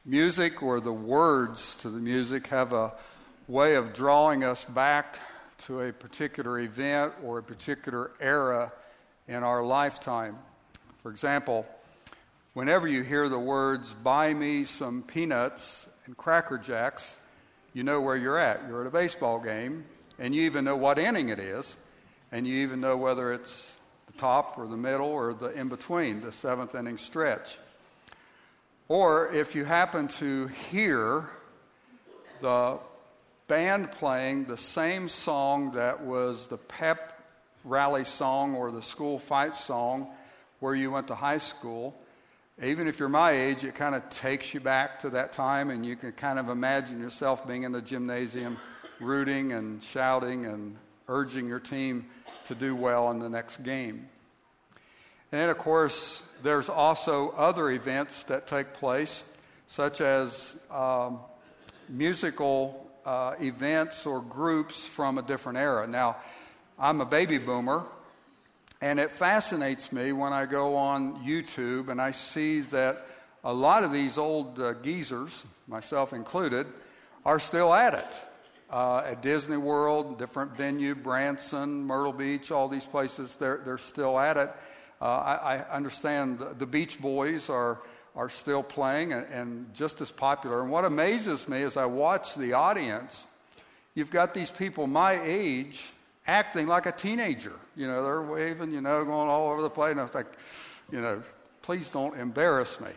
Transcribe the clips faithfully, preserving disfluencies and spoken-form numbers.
Music, or the words to the music, have a way of drawing us back to a particular event or a particular era in our lifetime. For example, whenever you hear the words, "Buy me some peanuts and Cracker Jacks," you know where you're at. You're at a baseball game, and you even know what inning it is, and you even know whether it's the top or the middle or the in-between, the seventh inning stretch. Or if you happen to hear the band playing the same song that was the pep rally song or the school fight song where you went to high school, even if you're my age, it kind of takes you back to that time, and you can kind of imagine yourself being in the gymnasium rooting and shouting and urging your team to do well in the next game. And then, of course, there's also other events that take place, such as um, musical uh, events or groups from a different era. Now, I'm a baby boomer, and it fascinates me when I go on YouTube and I see that a lot of these old uh, geezers, myself included, are still at it. Uh, at Disney World, different venue, Branson, Myrtle Beach, all these places, they're, they're still at it. Uh, I, I understand the, the Beach Boys are are still playing and, and just as popular. And what amazes me as I watch the audience, you've got these people my age acting like a teenager. You know, they're waving, you know, going all over the place. And I think, you know, please don't embarrass me.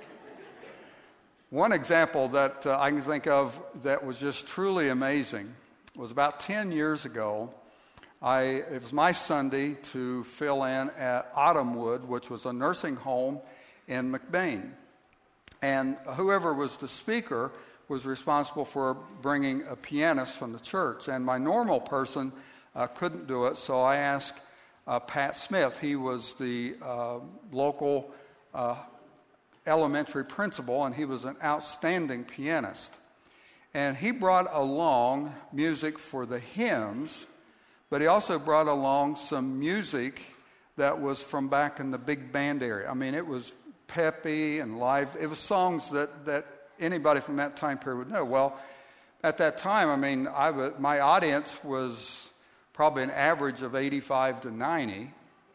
One example that uh, I can think of that was just truly amazing was about ten years ago. I, it was my Sunday to fill in at Autumnwood, which was a nursing home in McBain. And whoever was the speaker was responsible for bringing a pianist from the church. And my normal person uh, couldn't do it, so I asked uh, Pat Smith. He was the uh, local uh, elementary principal, and he was an outstanding pianist. And he brought along music for the hymns, but he also brought along some music that was from back in the big band area. I mean, it was peppy and live. It was songs that, that anybody from that time period would know. Well, at that time, I mean, I w- my audience was probably an average of eighty-five to ninety.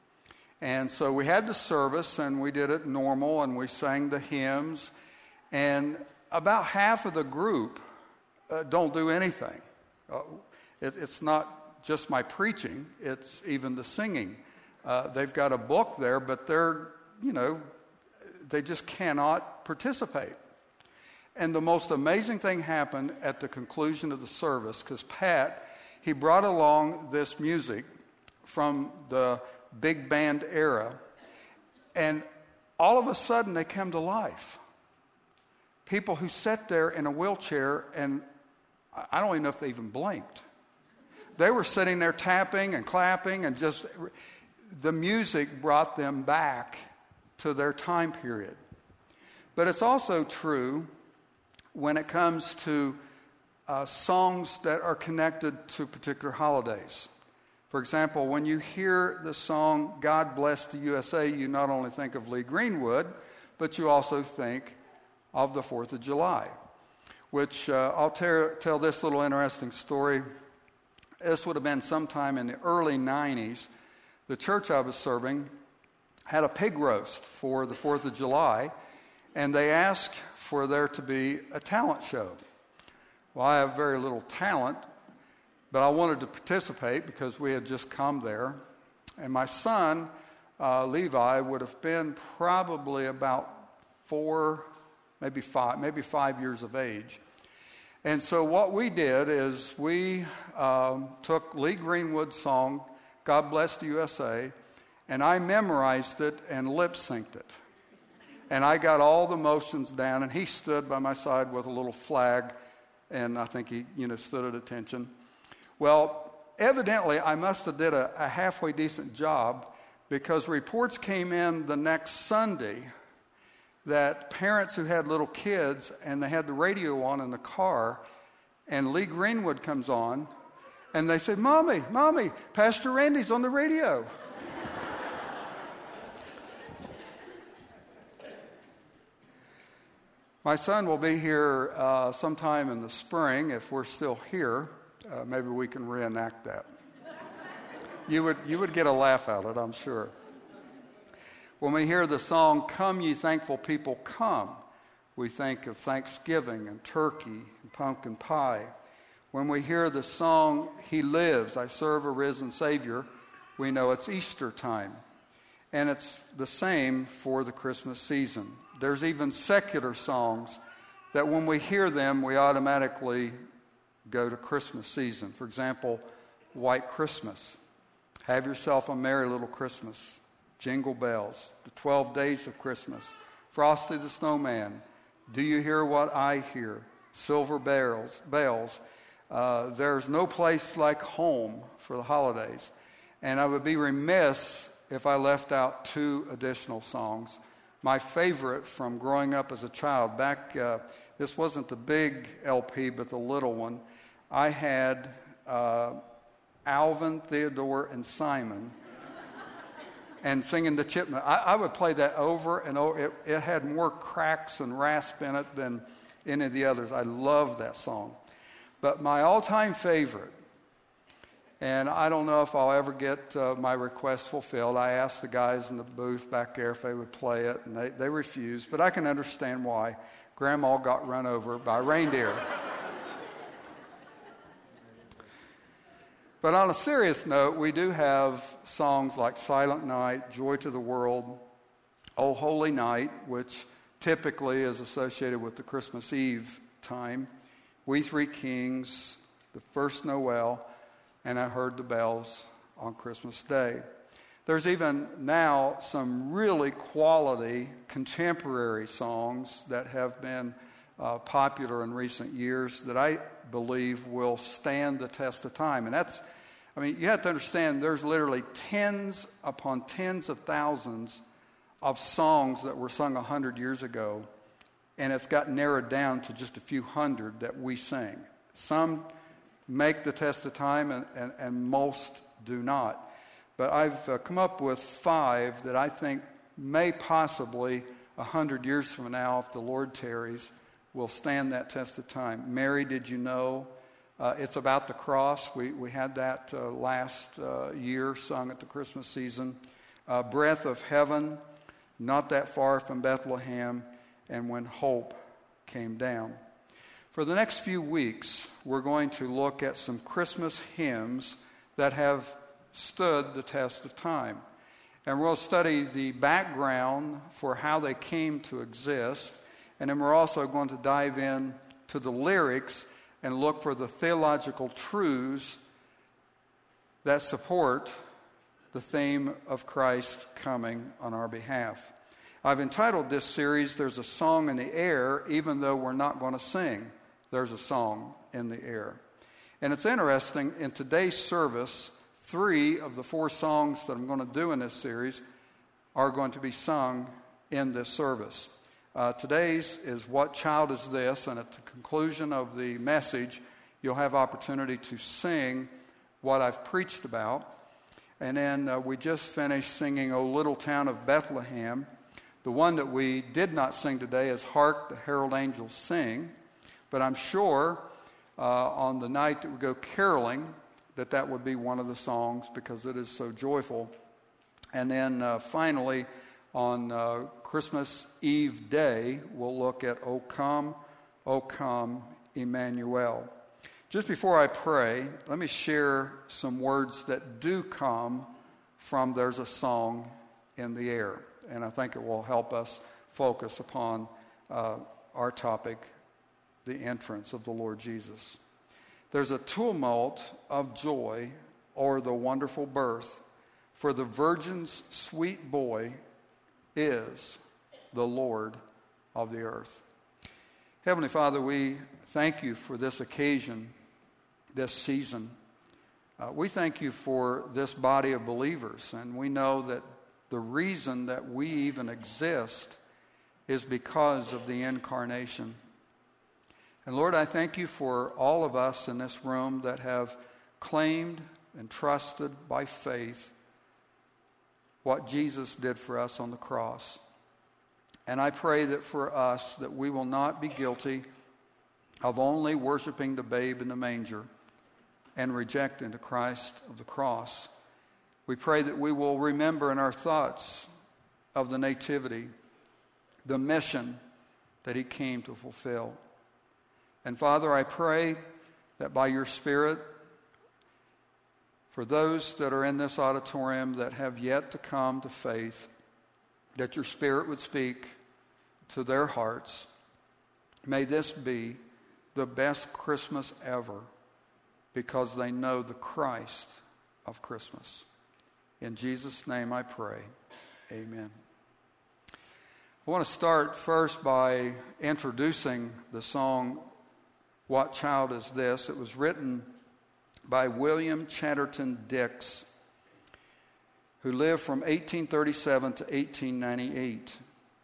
And so we had the service, and we did it normal, and we sang the hymns. And about half of the group uh, don't do anything. Uh, it, it's not just my preaching, it's even the singing. Uh, they've got a book there, but they're, you know, they just cannot participate. And the most amazing thing happened at the conclusion of the service, because Pat, he brought along this music from the big band era, and all of a sudden they come to life. People who sat there in a wheelchair, and I don't even know if they even blinked. They were sitting there tapping and clapping, and just the music brought them back to their time period. But it's also true when it comes to uh, songs that are connected to particular holidays. For example, when you hear the song "God Bless the U S A," you not only think of Lee Greenwood, but you also think of the fourth of July, which uh, I'll ter- tell this little interesting story. This would have been sometime in the early nineties. The church I was serving had a pig roast for the fourth of July, and they asked for there to be a talent show. Well, I have very little talent, but I wanted to participate because we had just come there. And my son, uh, Levi, would have been probably about four, maybe five, maybe five years of age. And so what we did is we um, took Lee Greenwood's song, "God Bless the U S A," and I memorized it and lip-synced it. And I got all the motions down, and he stood by my side with a little flag, and I think he, you know, stood at attention. Well, evidently, I must have did a, a halfway decent job, because reports came in the next Sunday that parents who had little kids and they had the radio on in the car, and Lee Greenwood comes on, and they said, "Mommy, Mommy, Pastor Randy's on the radio." My son will be here uh, sometime in the spring. If we're still here, uh, maybe we can reenact that. You would, you would get a laugh out of it, I'm sure. When we hear the song, "Come Ye Thankful People, Come," we think of Thanksgiving and turkey and pumpkin pie. When we hear the song, "He Lives, I Serve a Risen Savior," we know it's Easter time. And it's the same for the Christmas season. There's even secular songs that when we hear them, we automatically go to Christmas season. For example, "White Christmas," "Have Yourself a Merry Little Christmas," "Jingle Bells," "The Twelve Days of Christmas," "Frosty the Snowman," "Do You Hear What I Hear," "Silver Bells," bells. Uh, "There's No Place Like Home" for the holidays. And I would be remiss if I left out two additional songs. My favorite from growing up as a child, back, uh, this wasn't the big L P, but the little one, I had uh, Alvin, Theodore, and Simon and singing the Chipmunk. I, I would play that over and over. It, it had more cracks and rasp in it than any of the others. I loved that song. But my all-time favorite, and I don't know if I'll ever get uh, my request fulfilled. I asked the guys in the booth back there if they would play it, and they, they refused. But I can understand why. Grandma got run over by reindeer. But on a serious note, we do have songs like "Silent Night," "Joy to the World," "O Holy Night," which typically is associated with the Christmas Eve time, "We Three Kings," "The First Noel," and "I Heard the Bells on Christmas Day." There's even now some really quality contemporary songs that have been uh, popular in recent years that I believe will stand the test of time. And that's, I mean, you have to understand there's literally tens upon tens of thousands of songs that were sung a hundred years ago, and it's got narrowed down to just a few hundred that we sing. Some make the test of time, and, and, and most do not. But I've uh, come up with five that I think may possibly, a hundred years from now, if the Lord tarries, will stand that test of time. "Mary, Did You Know?" Uh, it's about the cross. We, we had that uh, last uh, year sung at the Christmas season. Uh, "Breath of Heaven," "Not That Far from Bethlehem," and "When Hope Came Down." For the next few weeks, we're going to look at some Christmas hymns that have stood the test of time. And we'll study the background for how they came to exist. And then we're also going to dive in to the lyrics and look for the theological truths that support the theme of Christ coming on our behalf. I've entitled this series, "There's a Song in the Air," even though we're not going to sing. There's a song in the air. And it's interesting, in today's service, three of the four songs that I'm going to do in this series are going to be sung in this service. Uh, today's is "What Child Is This?" And at the conclusion of the message, you'll have opportunity to sing what I've preached about. And then uh, we just finished singing "O Little Town of Bethlehem." The one that we did not sing today is "Hark the Herald Angels Sing." But I'm sure uh, on the night that we go caroling that that would be one of the songs because it is so joyful. And then uh, finally, on uh, Christmas Eve day, we'll look at "O Come, O Come, Emmanuel." Just before I pray, let me share some words that do come from "There's a Song in the Air." And I think it will help us focus upon uh, our topic, the entrance of the Lord Jesus. "There's a tumult of joy o'er the wonderful birth, for the virgin's sweet boy is the Lord of the earth." Heavenly Father, we thank you for this occasion, this season. Uh, we thank you for this body of believers, and we know that the reason that we even exist is because of the incarnation. And Lord, I thank you for all of us in this room that have claimed and trusted by faith what Jesus did for us on the cross. And I pray that for us, that we will not be guilty of only worshiping the babe in the manger and rejecting the Christ of the cross. We pray that we will remember in our thoughts of the nativity, the mission that he came to fulfill. And Father, I pray that by your Spirit, for those that are in this auditorium that have yet to come to faith, that your Spirit would speak to their hearts. May this be the best Christmas ever, because they know the Christ of Christmas. In Jesus' name I pray. Amen. I want to start first by introducing the song, What Child Is This? It was written by William Chatterton Dix, who lived from eighteen thirty-seven to eighteen ninety-eight.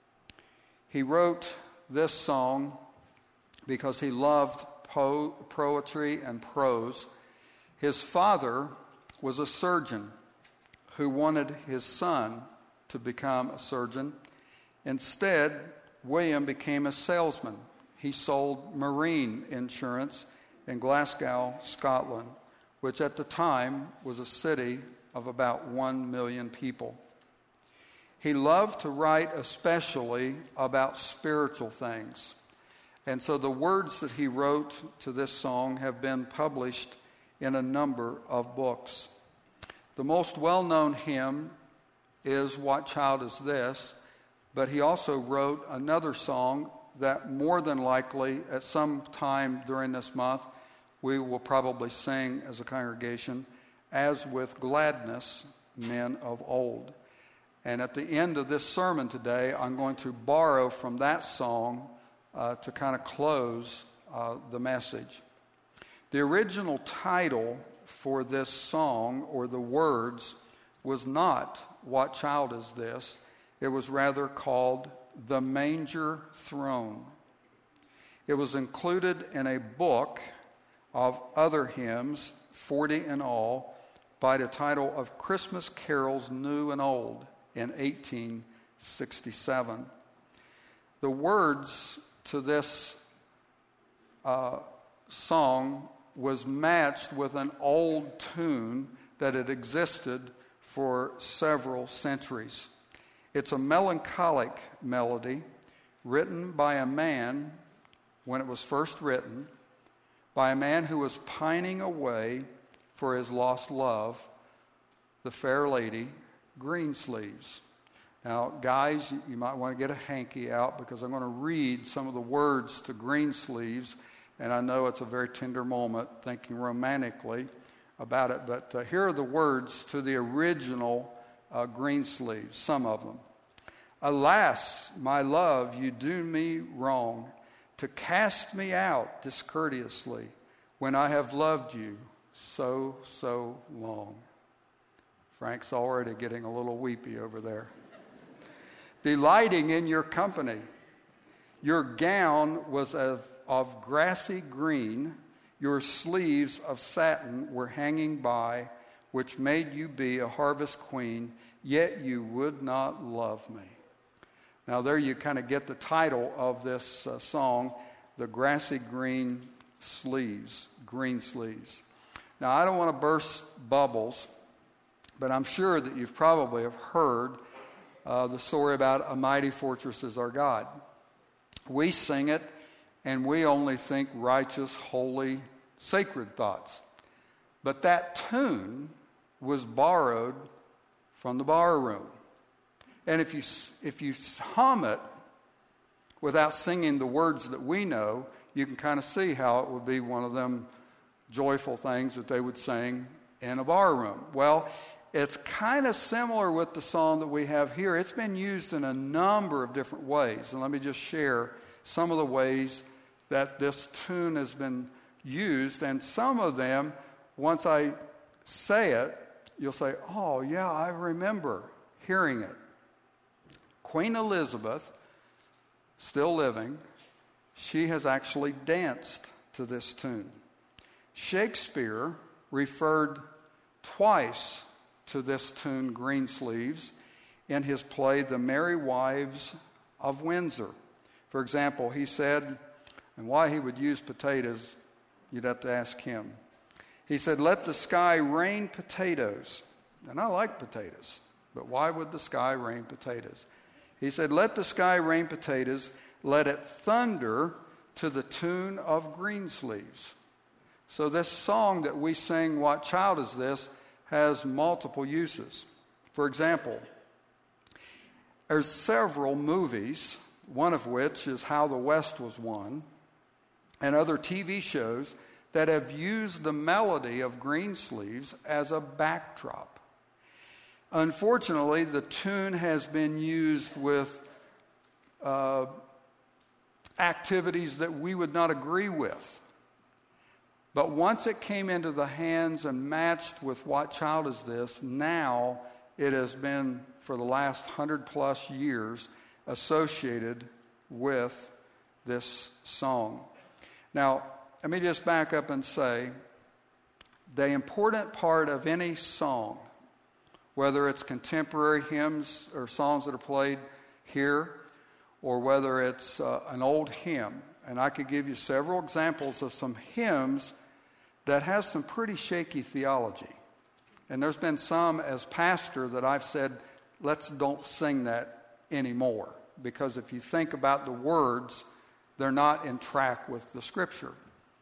He wrote this song because he loved po- poetry and prose. His father was a surgeon who wanted his son to become a surgeon. Instead, William became a salesman. He sold marine insurance in Glasgow, Scotland, which at the time was a city of about one million people. He loved to write especially about spiritual things. And so the words that he wrote to this song have been published in a number of books. The most well-known hymn is What Child Is This? But he also wrote another song that more than likely at some time during this month we will probably sing as a congregation, As with Gladness, Men of Old. And at the end of this sermon today, I'm going to borrow from that song uh, to kind of close uh, the message. The original title for this song, or the words, was not What Child Is This? It was rather called The Manger Throne. It was included in a book of other hymns, forty in all, by the title of Christmas Carols New and Old in eighteen sixty-seven. The words to this uh, song was matched with an old tune that had existed for several centuries. It's a melancholic melody written by a man, when it was first written, by a man who was pining away for his lost love, the fair lady, Greensleeves. Now, guys, you might want to get a hanky out, because I'm going to read some of the words to Greensleeves, and I know it's a very tender moment, thinking romantically about it, but uh, here are the words to the original uh, Greensleeves, some of them. Alas, my love, you do me wrong, to cast me out discourteously, when I have loved you so, so long. Frank's already getting a little weepy over there. Delighting in your company. Your gown was of, of grassy green. Your sleeves of satin were hanging by, which made you be a harvest queen, yet you would not love me. Now there you kind of get the title of this uh, song, The Grassy Green Sleeves, Green Sleeves. Now I don't want to burst bubbles, but I'm sure that you've probably have heard uh, the story about A Mighty Fortress Is Our God. We sing it, and we only think righteous, holy, sacred thoughts. But that tune was borrowed from the bar room. And if you if you hum it without singing the words that we know, you can kind of see how it would be one of them joyful things that they would sing in a bar room. Well, it's kind of similar with the song that we have here. It's been used in a number of different ways. And let me just share some of the ways that this tune has been used. And some of them, once I say it, you'll say, oh, yeah, I remember hearing it. Queen Elizabeth, still living, she has actually danced to this tune. Shakespeare referred twice to this tune, Greensleeves, in his play The Merry Wives of Windsor. For example, he said, and why he would use potatoes, you'd have to ask him. He said, let the sky rain potatoes. And I like potatoes, but why would the sky rain potatoes? He said, let the sky rain potatoes, let it thunder to the tune of Greensleeves. So this song that we sing, What Child Is This?, has multiple uses. For example, there's several movies, one of which is How the West Was Won, and other T V shows that have used the melody of Greensleeves as a backdrop. Unfortunately, the tune has been used with uh, activities that we would not agree with. But once it came into the hands and matched with What Child Is This?, now it has been, for the last hundred plus years, associated with this song. Now, let me just back up and say, the important part of any song, whether it's contemporary hymns or songs that are played here, or whether it's uh, an old hymn, and I could give you several examples of some hymns that have some pretty shaky theology. And there's been some as pastor that I've said, let's don't sing that anymore, because if you think about the words, they're not in track with the Scripture.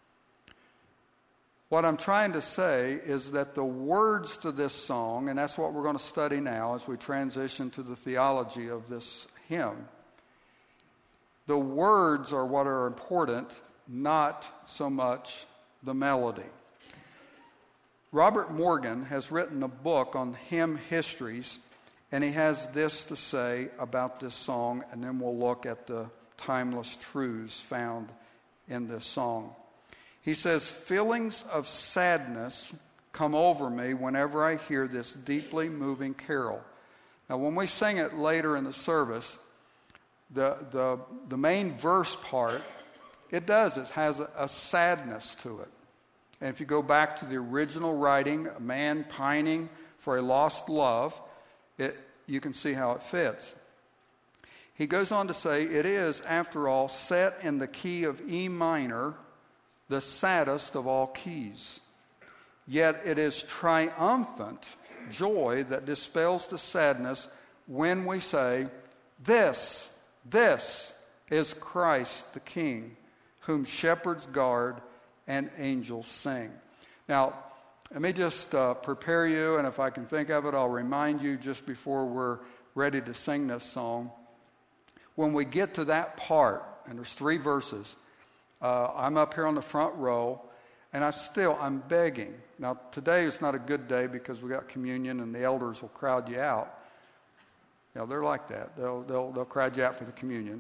What I'm trying to say is that the words to this song, and that's what we're going to study now as we transition to the theology of this hymn, the words are what are important, not so much the melody. Robert Morgan has written a book on hymn histories, and he has this to say about this song, and then we'll look at the timeless truths found in this song. He says, feelings of sadness come over me whenever I hear this deeply moving carol. Now, when we sing it later in the service, the, the, the main verse part, it does, it has a, a sadness to it. And if you go back to the original writing, a man pining for a lost love, it, you can see how it fits. He goes on to say, it is, after all, set in the key of E minor, the saddest of all keys. Yet it is triumphant joy that dispels the sadness when we say, this, this is Christ the King, whom shepherds guard and angels sing. Now, let me just uh, prepare you, and if I can think of it, I'll remind you just before we're ready to sing this song. When we get to that part, and there's three verses, uh, I'm up here on the front row, and I still, I'm begging. Now, today is not a good day because we got communion, and the elders will crowd you out. You know, they're like that. They'll, they'll, they'll crowd you out for the communion.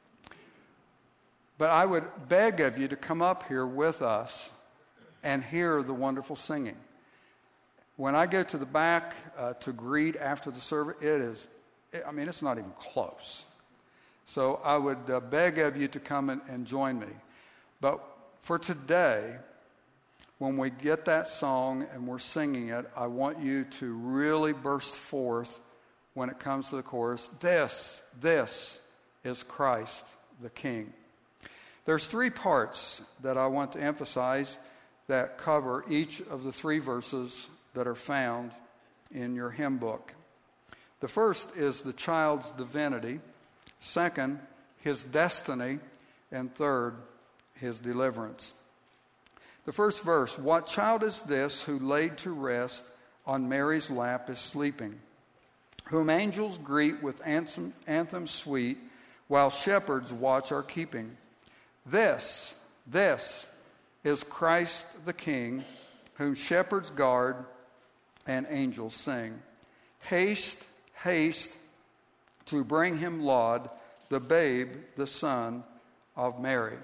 But I would beg of you to come up here with us and hear the wonderful singing. When I go to the back uh, to greet after the service, it is, I mean, it's not even close. So I would uh, beg of you to come and, and join me. But for today, when we get that song and we're singing it, I want you to really burst forth when it comes to the chorus, this, this is Christ the King. There's three parts that I want to emphasize that cover each of the three verses that are found in your hymn book. The first is the child's divinity. Second, his destiny. And third, his deliverance. The first verse, what child is this who laid to rest on Mary's lap is sleeping, whom angels greet with anthem, anthem sweet, while shepherds watch our keeping. This, this is Christ the King, whom shepherds guard and angels sing. Haste, haste to bring him laud, the babe, the son of Mary.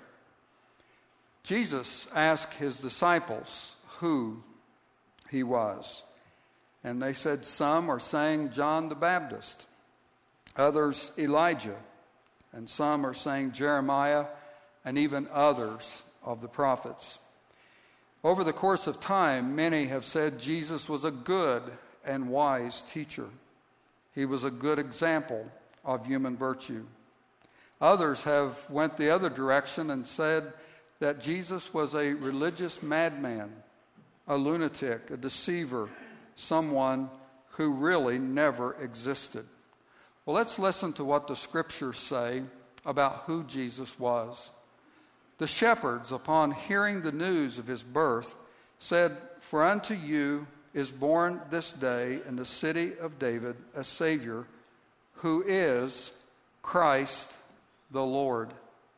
Jesus asked his disciples who he was. And they said some are saying John the Baptist, others Elijah, and some are saying Jeremiah, and even others of the prophets. Over the course of time, many have said Jesus was a good and wise teacher. He was a good example of human virtue. Others have went the other direction and said that Jesus was a religious madman, a lunatic, a deceiver, someone who really never existed. Well, let's listen to what the scriptures say about who Jesus was. The shepherds, upon hearing the news of his birth, said, "For unto you is born this day in the city of David a Savior, who is Christ the Lord."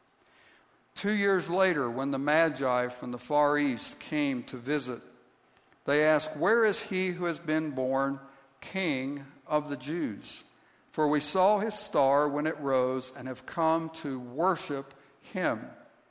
Two years later, when the Magi from the far east came to visit, they asked, "Where is he who has been born King of the Jews? For we saw his star when it rose and have come to worship him."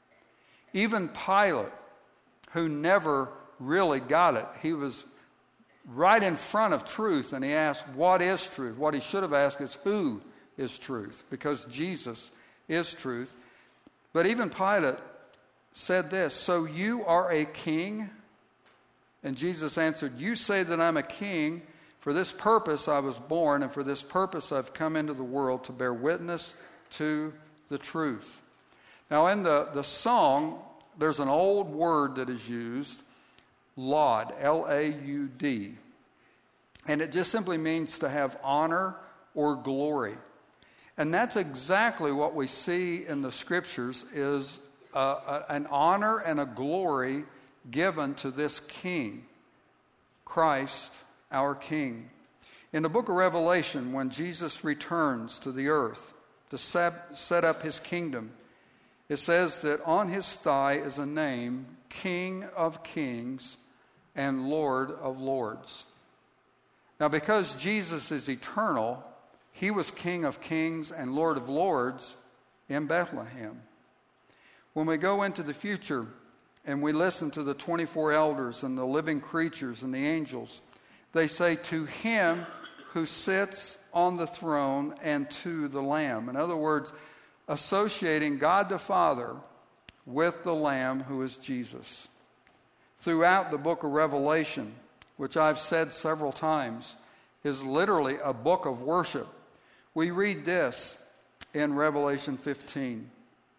Even Pilate, who never really got it, he was right in front of truth, and he asked, "What is truth?" What he should have asked is, "Who is truth?" Because Jesus is truth. But even Pilate said this, "So you are a king?" And Jesus answered, "You say that I'm a king. For this purpose I was born, and for this purpose I've come into the world, to bear witness to the truth." Now in the, the song, there's an old word that is used, laud, L A U D. And it just simply means to have honor or glory. And that's exactly what we see in the scriptures, is uh, a, an honor and a glory given to this king, Christ our King. In the book of Revelation, when Jesus returns to the earth to set up his kingdom, it says that on his thigh is a name, King of Kings and Lord of Lords. Now, because Jesus is eternal, he was King of Kings and Lord of Lords in Bethlehem. When we go into the future and we listen to the twenty-four elders and the living creatures and the angels, they say, "To him who sits on the throne and to the Lamb." In other words, associating God the Father with the Lamb, who is Jesus. Throughout the book of Revelation, which I've said several times, is literally a book of worship. We read this in Revelation fifteen.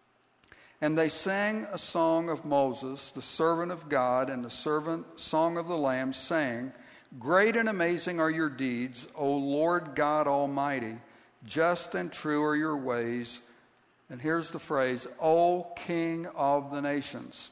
"And they sang a song of Moses, the servant of God, and the servant song of the Lamb, saying, Great and amazing are your deeds, O Lord God Almighty. Just and true are your ways." And here's the phrase, "O King of the nations."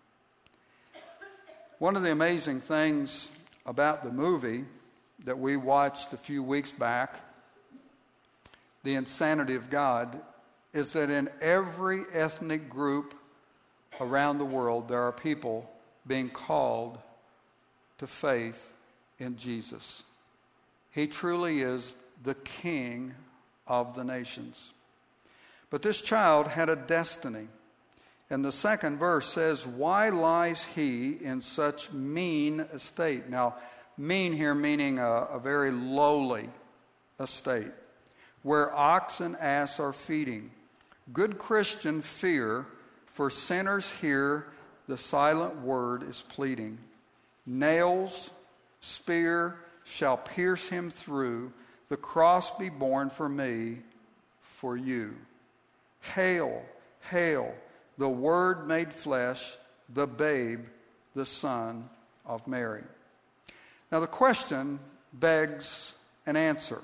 One of the amazing things about the movie that we watched a few weeks back, The Insanity of God, is that in every ethnic group around the world, there are people being called to faith in Jesus. He truly is the King of the nations. But this child had a destiny. And the second verse says, "Why lies he in such mean estate?" Now, mean here meaning a, a very lowly estate, "where ox and ass are feeding. Good Christian, fear, for sinners hear the silent word is pleading. Nails, spear shall pierce him through, the cross be borne for me, for you. Hail, hail, the Word made flesh, the babe, the Son of Mary." Now the question begs an answer.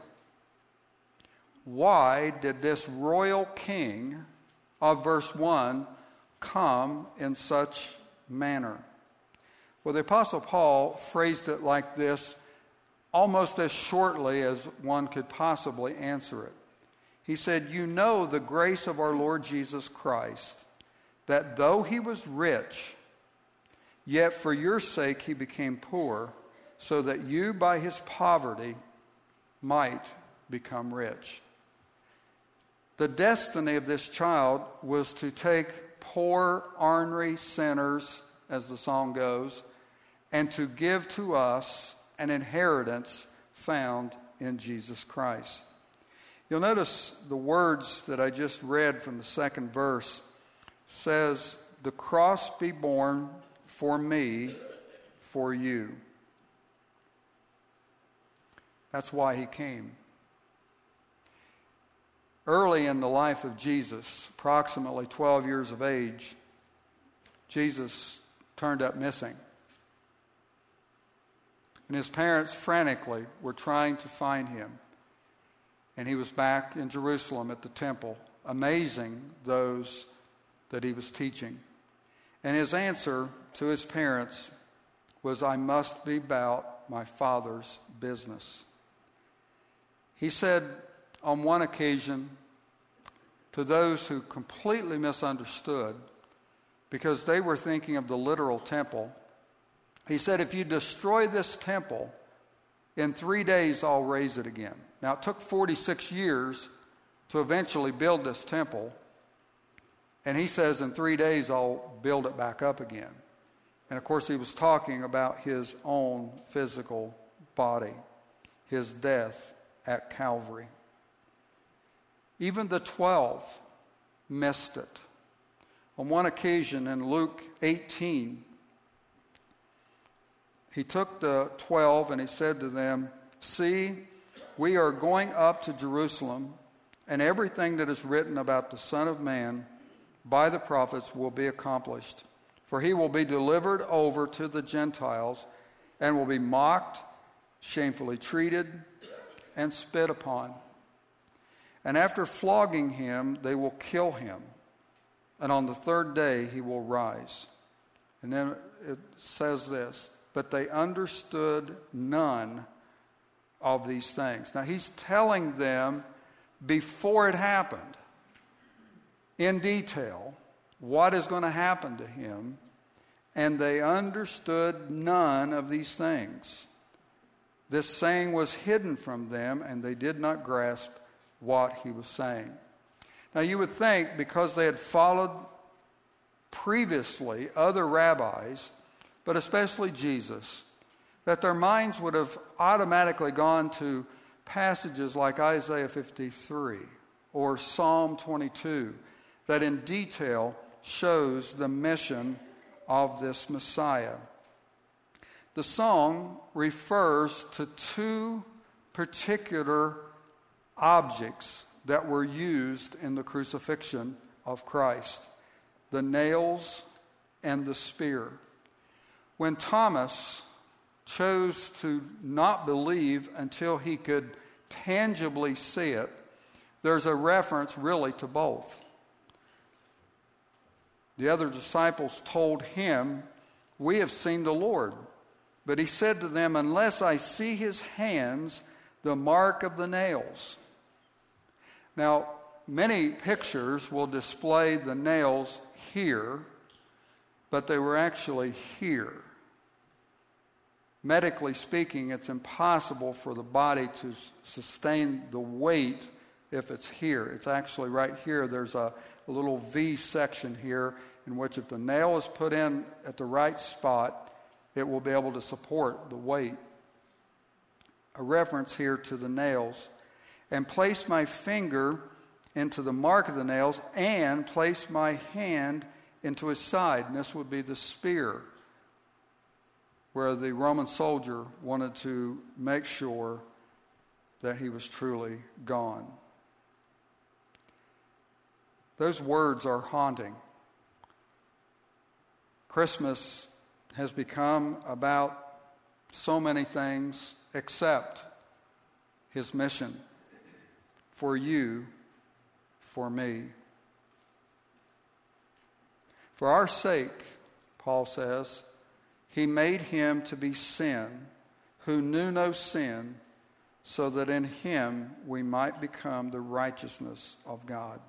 Why did this royal king of verse one come in such manner? Well, the Apostle Paul phrased it like this, almost as shortly as one could possibly answer it. He said, "You know the grace of our Lord Jesus Christ, that though he was rich, yet for your sake he became poor, so that you by his poverty might become rich." The destiny of this child was to take poor, ornery sinners, as the song goes, and to give to us an inheritance found in Jesus Christ. You'll notice the words that I just read from the second verse says, "The cross be borne for me, for you." That's why he came. Early in the life of Jesus, approximately twelve years of age, Jesus turned up missing. And his parents frantically were trying to find him. And he was back in Jerusalem at the temple, amazing those that he was teaching. And his answer to his parents was, "I must be about my Father's business." He said on one occasion to those who completely misunderstood, because they were thinking of the literal temple, he said, "If you destroy this temple, in three days I'll raise it again." Now, it took forty-six years to eventually build this temple. And he says, in three days I'll build it back up again. And of course, he was talking about his own physical body, his death at Calvary. Even the twelve missed it. On one occasion in Luke eighteen, he took the twelve and he said to them, "See, we are going up to Jerusalem, and everything that is written about the Son of Man by the prophets will be accomplished. For he will be delivered over to the Gentiles and will be mocked, shamefully treated, and spit upon. And after flogging him, they will kill him. And on the third day he will rise." And then it says this, "But they understood none of these things." Now he's telling them before it happened, in detail, what is going to happen to him, and they understood none of these things. This saying was hidden from them, and they did not grasp what he was saying. Now you would think, because they had followed previously other rabbis, but especially Jesus, that their minds would have automatically gone to passages like Isaiah fifty-three or Psalm twenty-two that in detail shows the mission of this Messiah. The song refers to two particular objects that were used in the crucifixion of Christ: the nails and the spear. When Thomas chose to not believe until he could tangibly see it, there's a reference really to both. The other disciples told him, "We have seen the Lord." But he said to them, "Unless I see his hands, the mark of the nails." Now, many pictures will display the nails here, but they were actually here. Medically speaking, it's impossible for the body to sustain the weight if it's here. It's actually right here. There's a, a little V section here in which if the nail is put in at the right spot, it will be able to support the weight. A reference here to the nails. "And place my finger into the mark of the nails, and place my hand into his side." And this would be the spear, where the Roman soldier wanted to make sure that he was truly gone. Those words are haunting. Christmas has become about so many things except his mission for you, for me. For our sake, Paul says, he made him to be sin who knew no sin, so that in him we might become the righteousness of God.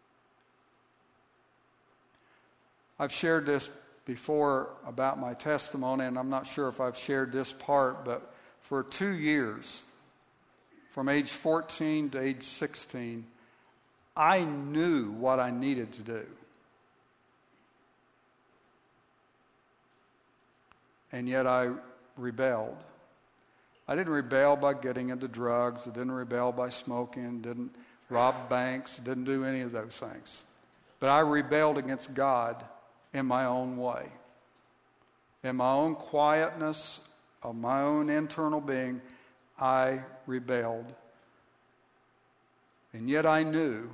I've shared this before about my testimony, and I'm not sure if I've shared this part, but for two years, from age fourteen to age sixteen, I knew what I needed to do. And yet I rebelled. I didn't rebel by getting into drugs. I didn't rebel by smoking. Didn't rob banks. Didn't do any of those things. But I rebelled against God in my own way. In my own quietness of my own internal being, I rebelled. And yet I knew,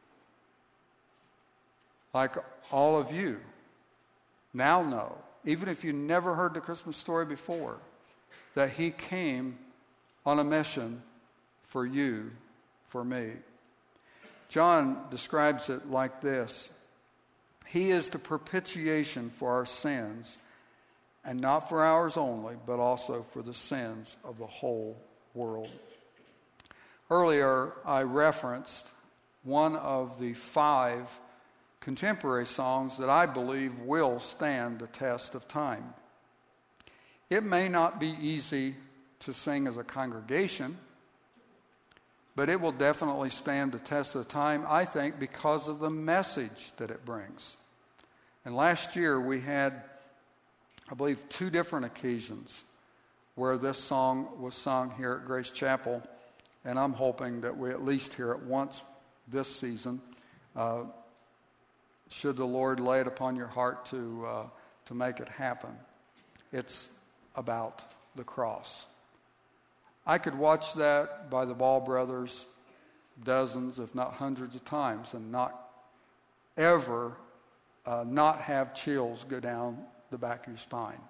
like all of you now know, even if you never heard the Christmas story before, that he came on a mission for you, for me. John describes it like this: He is the propitiation for our sins, and not for ours only, but also for the sins of the whole world. Earlier, I referenced one of the five contemporary songs that I believe will stand the test of time. It may not be easy to sing as a congregation, but it will definitely stand the test of time, I think, because of the message that it brings. And last year we had, I believe, two different occasions where this song was sung here at Grace Chapel, and I'm hoping that we at least hear it once this season. Uh, should the Lord lay it upon your heart to uh, to make it happen. It's about the cross. I could watch that by the Ball Brothers dozens, if not hundreds of times, and not ever uh, not have chills go down the back of your spine.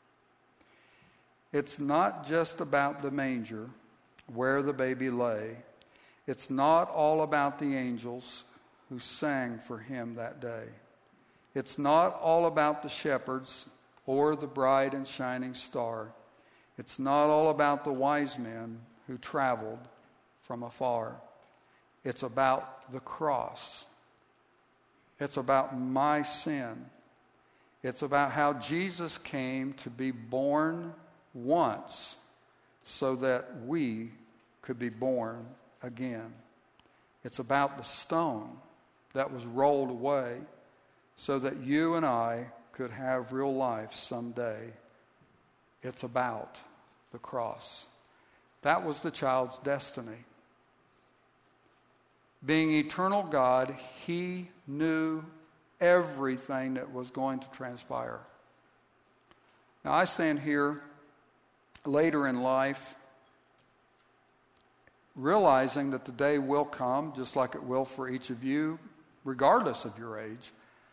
It's not just about the manger where the baby lay. It's not all about the angels who sang for him that day. It's not all about the shepherds or the bright and shining star. It's not all about the wise men who traveled from afar. It's about the cross. It's about my sin. It's about how Jesus came to be born once so that we could be born again. It's about the stone that was rolled away so that you and I could have real life someday. It's about the cross. That was the child's destiny. Being eternal God, he knew everything that was going to transpire. Now, I stand here later in life realizing that the day will come, just like it will for each of you, regardless of your age,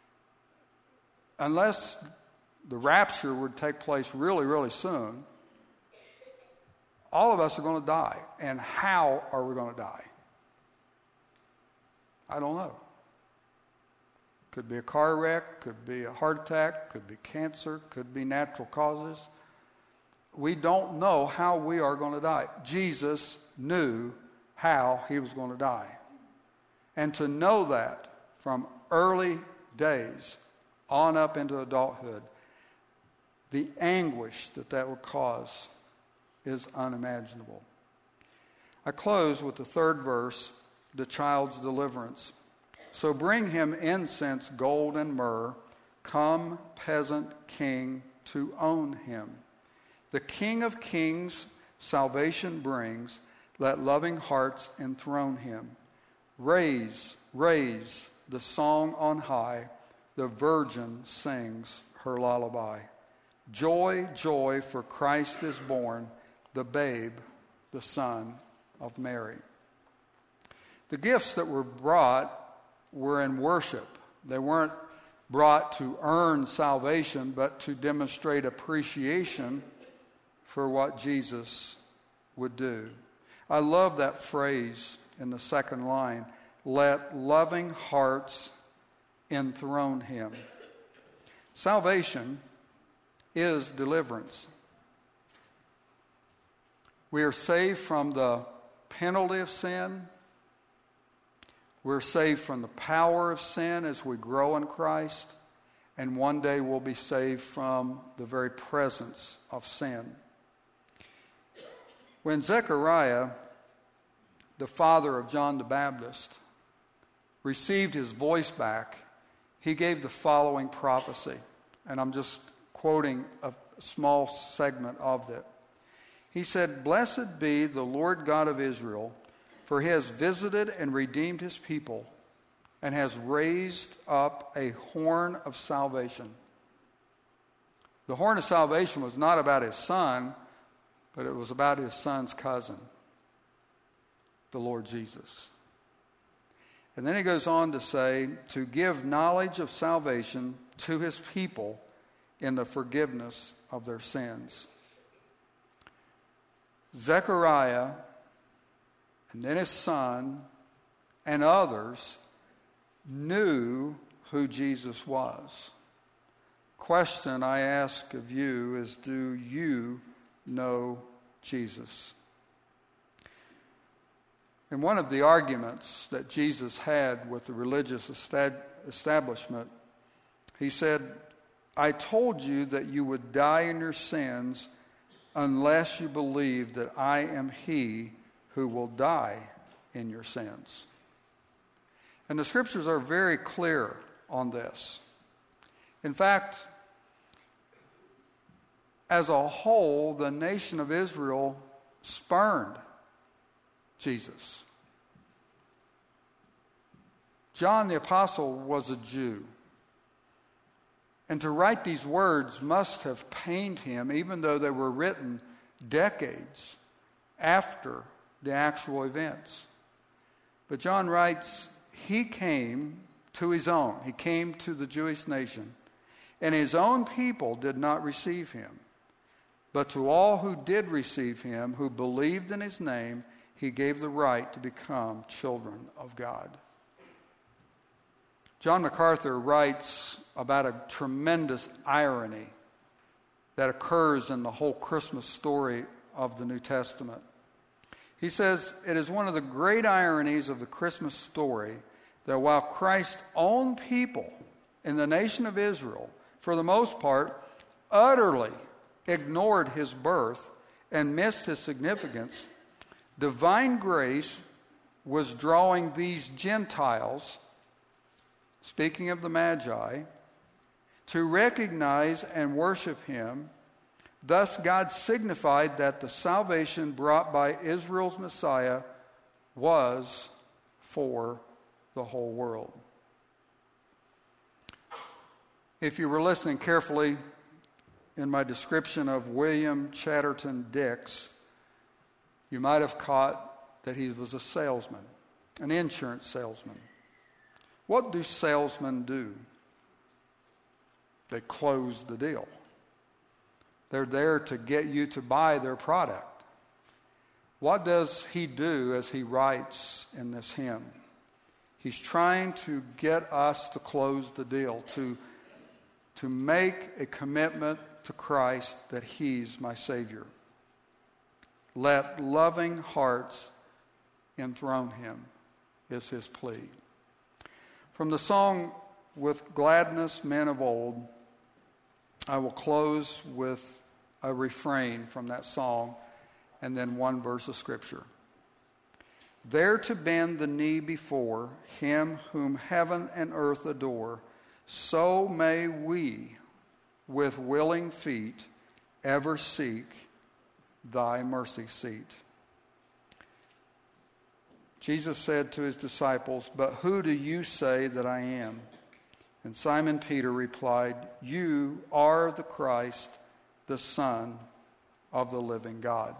unless the rapture would take place really, really soon. All of us are going to die. And how are we going to die? I don't know. Could be a car wreck, could be a heart attack, could be cancer, could be natural causes. We don't know how we are going to die. Jesus knew how he was going to die. And to know that from early days on up into adulthood, the anguish that that would cause is unimaginable. I close with the third verse, the child's deliverance. So bring him incense, gold, and myrrh. Come, peasant king, to own him. The King of kings salvation brings. Let loving hearts enthrone him. Raise, raise the song on high. The virgin sings her lullaby. Joy, joy, for Christ is born, the babe, the Son of Mary. The gifts that were brought were in worship. They weren't brought to earn salvation, but to demonstrate appreciation for what Jesus would do. I love that phrase in the second line, let loving hearts enthrone him. Salvation is deliverance. We are saved from the penalty of sin. We're saved from the power of sin as we grow in Christ. And one day we'll be saved from the very presence of sin. When Zechariah, the father of John the Baptist, received his voice back, he gave the following prophecy. And I'm just quoting a small segment of it. He said, "Blessed be the Lord God of Israel, for he has visited and redeemed his people and has raised up a horn of salvation." The horn of salvation was not about his son, but it was about his son's cousin, the Lord Jesus. And then he goes on to say, to give knowledge of salvation to his people in the forgiveness of their sins. Zechariah, and then his son, and others knew who Jesus was. Question I ask of you is, do you know Jesus? And one of the arguments that Jesus had with the religious establishment, he said, I told you that you would die in your sins unless you believe that I am he who will die in your sins. And the scriptures are very clear on this. In fact, as a whole, the nation of Israel spurned Jesus. John the Apostle was a Jew. And to write these words must have pained him, even though they were written decades after the actual events. But John writes, he came to his own. He came to the Jewish nation. And his own people did not receive him. But to all who did receive him, who believed in his name, he gave the right to become children of God. John MacArthur writes about a tremendous irony that occurs in the whole Christmas story of the New Testament. He says, it is one of the great ironies of the Christmas story that while Christ's own people in the nation of Israel, for the most part, utterly ignored his birth and missed his significance, divine grace was drawing these Gentiles, speaking of the Magi, to recognize and worship him. Thus, God signified that the salvation brought by Israel's Messiah was for the whole world. If you were listening carefully in my description of William Chatterton Dix, you might have caught that he was a salesman, an insurance salesman. What do salesmen do? They close the deal. They're there to get you to buy their product. What does he do as he writes in this hymn? He's trying to get us to close the deal, to, to make a commitment to Christ that he's my Savior. Let loving hearts enthrone him, is his plea. From the song, With Gladness Men of Old, I will close with a refrain from that song and then one verse of Scripture. There to bend the knee before him whom heaven and earth adore, so may we with willing feet ever seek thy mercy seat. Jesus said to his disciples, but who do you say that I am? And Simon Peter replied, you are the Christ, the Son of the living God.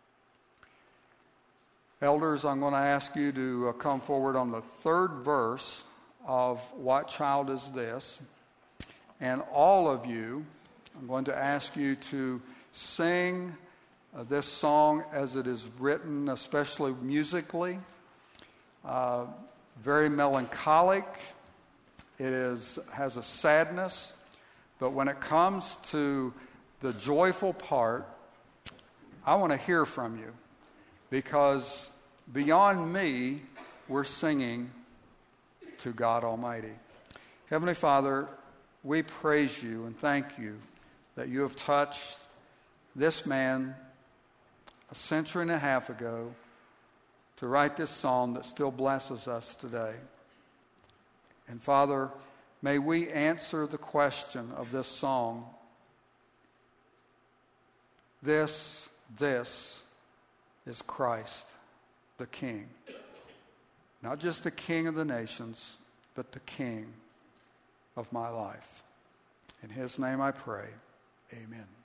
Elders, I'm going to ask you to come forward on the third verse of What Child Is This? And all of you, I'm going to ask you to sing uh, this song as it is written, especially musically. Uh, very melancholic. It is has a sadness. But when it comes to the joyful part, I want to hear from you. Because beyond me, we're singing to God Almighty. Heavenly Father, we praise you and thank you that you have touched this man a century and a half ago to write this psalm that still blesses us today. And Father, may we answer the question of this song. This, this is Christ, the King. Not just the King of the nations, but the King of my life. In his name I pray, amen.